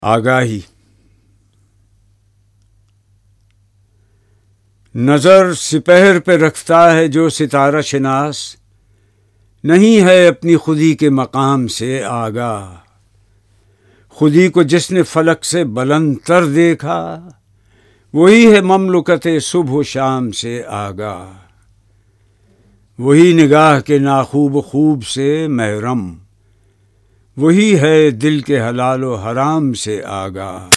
आगाही। नज़र सिपहर पे रखता है जो सितारा शिनास, नहीं है अपनी खुदी के मकाम से आगाह। खुदी को जिसने फलक से बुलंद तर देखा, वही है ममलुकत सुबह शाम से आगाह। वही निगाह के नाखूब खूब से महरम, वही है दिल के हलाल व हराम से आगाह।